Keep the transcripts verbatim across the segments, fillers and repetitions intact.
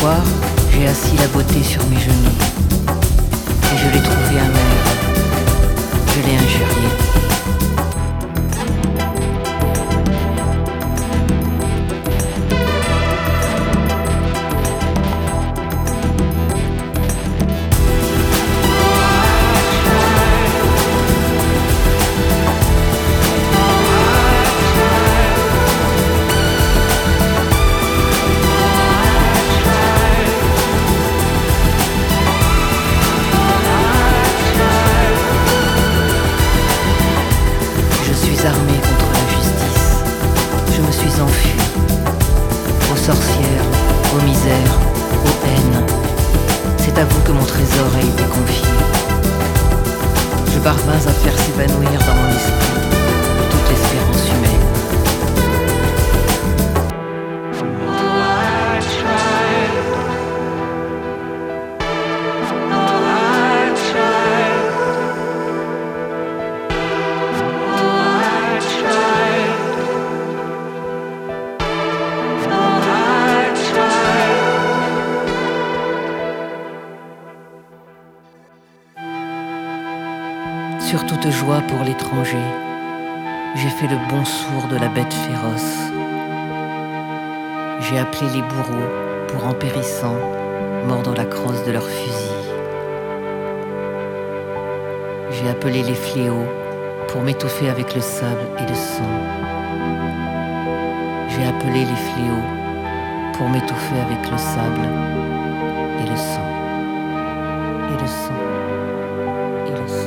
soir, j'ai assis la beauté sur mes genoux, et je l'ai trouvée amère, je l'ai injuriée. Armée contre la justice, je me suis enfui, aux sorcières, aux misères, aux haines. C'est à vous que mon trésor a été confié. Je parvins à faire s'évanouir dans mon esprit toute l'espérance humaine. Sur toute joie pour l'étranger, j'ai fait le bon sourd de la bête féroce. J'ai appelé les bourreaux pour en périssant, mordre la crosse de leurs fusils. J'ai appelé les fléaux pour m'étouffer avec le sable et le sang. J'ai appelé les fléaux pour m'étouffer avec le sable et le sang. Et le sang. Et le sang.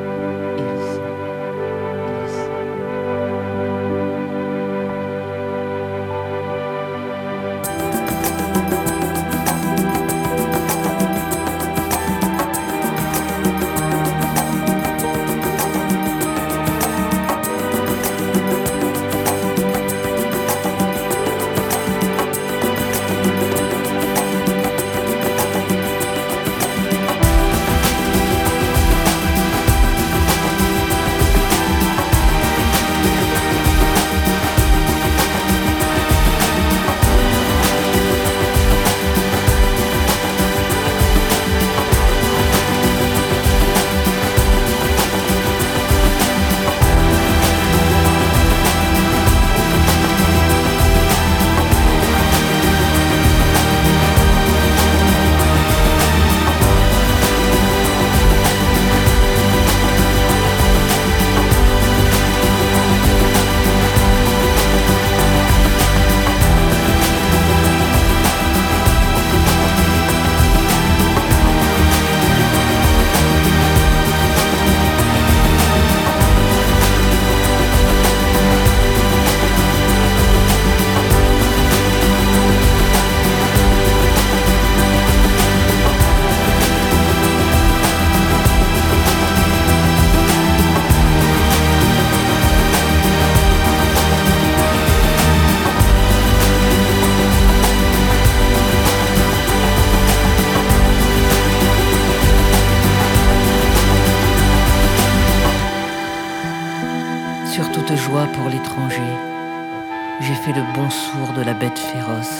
Sur toute joie pour l'étranger, j'ai fait le bon sourd de la bête féroce.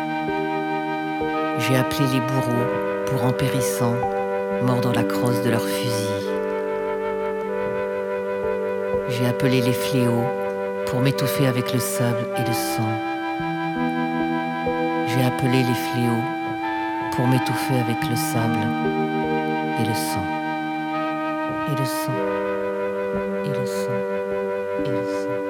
J'ai appelé les bourreaux pour en périssant, mordre la crosse de leurs fusils. J'ai appelé les fléaux pour m'étouffer avec le sable et le sang. J'ai appelé les fléaux pour m'étouffer avec le sable et le sang. Et le sang. Et le sang. Et le sang.